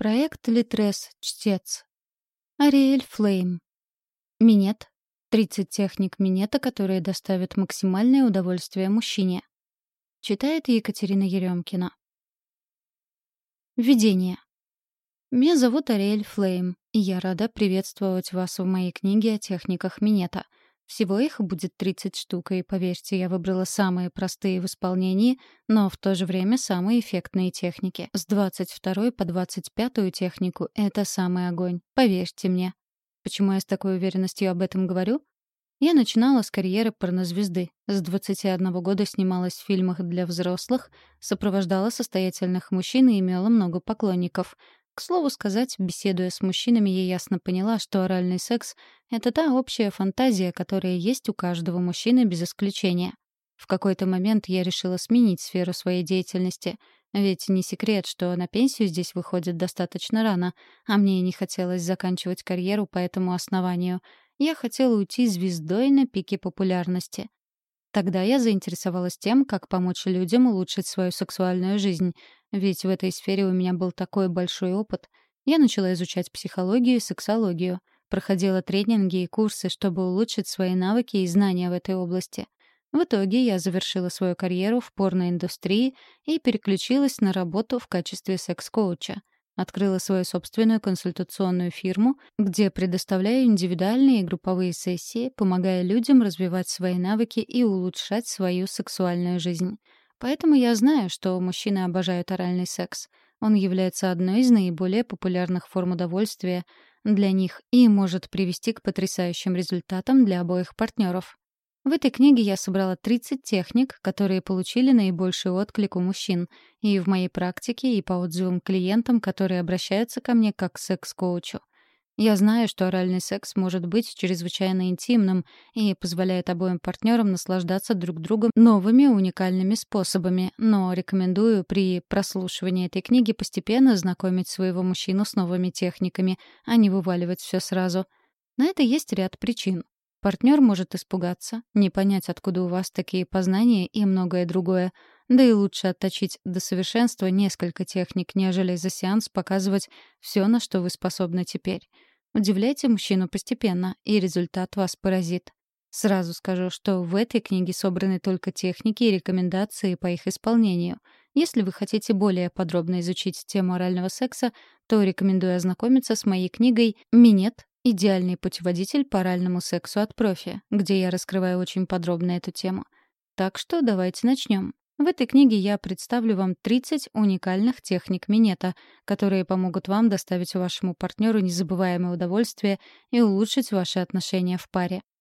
Проект Литрес Чтец. Ариэль Флейм. Минет. 30 техник минета, которые доставят максимальное удовольствие мужчине. Читает Екатерина Еремкина. Введение. Меня зовут Ариэль Флейм, и я рада приветствовать вас в моей книге о техниках минета. Всего их будет 30 штук, и, поверьте, я выбрала самые простые в исполнении, но в то же время самые эффектные техники. С 22 по 25 технику — это самый огонь, поверьте мне. Почему я с такой уверенностью об этом говорю? Я начинала с карьеры порнозвезды. С 21 года снималась в фильмах для взрослых, сопровождала состоятельных мужчин и имела много поклонников. К слову сказать, беседуя с мужчинами, я ясно поняла, что оральный секс — это та общая фантазия, которая есть у каждого мужчины без исключения. В какой-то момент я решила сменить сферу своей деятельности. Ведь не секрет, что на пенсию здесь выходит достаточно рано, а мне и не хотелось заканчивать карьеру по этому основанию. Я хотела уйти звездой на пике популярности. Тогда я заинтересовалась тем, как помочь людям улучшить свою сексуальную жизнь. Ведь в этой сфере у меня был такой большой опыт. Я начала изучать психологию и сексологию. Проходила тренинги и курсы, чтобы улучшить свои навыки и знания в этой области. В итоге я завершила свою карьеру в порноиндустрии и переключилась на работу в качестве секс-коуча. Открыла свою собственную консультационную фирму, где предоставляю индивидуальные и групповые сессии, помогая людям развивать свои навыки и улучшать свою сексуальную жизнь. Поэтому я знаю, что мужчины обожают оральный секс. Он является одной из наиболее популярных форм удовольствия для них и может привести к потрясающим результатам для обоих партнеров. В этой книге я собрала 30 техник, которые получили наибольший отклик у мужчин, и в моей практике, и по отзывам клиентам, которые обращаются ко мне как к секс-коучу. Я знаю, что оральный секс может быть чрезвычайно интимным и позволяет обоим партнерам наслаждаться друг другом новыми уникальными способами, но рекомендую при прослушивании этой книги постепенно знакомить своего мужчину с новыми техниками, а не вываливать все сразу. На это есть ряд причин. Партнер может испугаться, не понять, откуда у вас такие познания и многое другое. Да и лучше отточить до совершенства несколько техник, нежели за сеанс показывать все, на что вы способны теперь. Удивляйте мужчину постепенно, и результат вас поразит. Сразу скажу, что в этой книге собраны только техники и рекомендации по их исполнению. Если вы хотите более подробно изучить тему орального секса, то рекомендую ознакомиться с моей книгой «Минет. Идеальный путеводитель по оральному сексу от профи», где я раскрываю очень подробно эту тему. Так что давайте начнем. В этой книге я представлю вам 30 уникальных техник минета, которые помогут вам доставить вашему партнеру незабываемое удовольствие и улучшить ваши отношения в паре.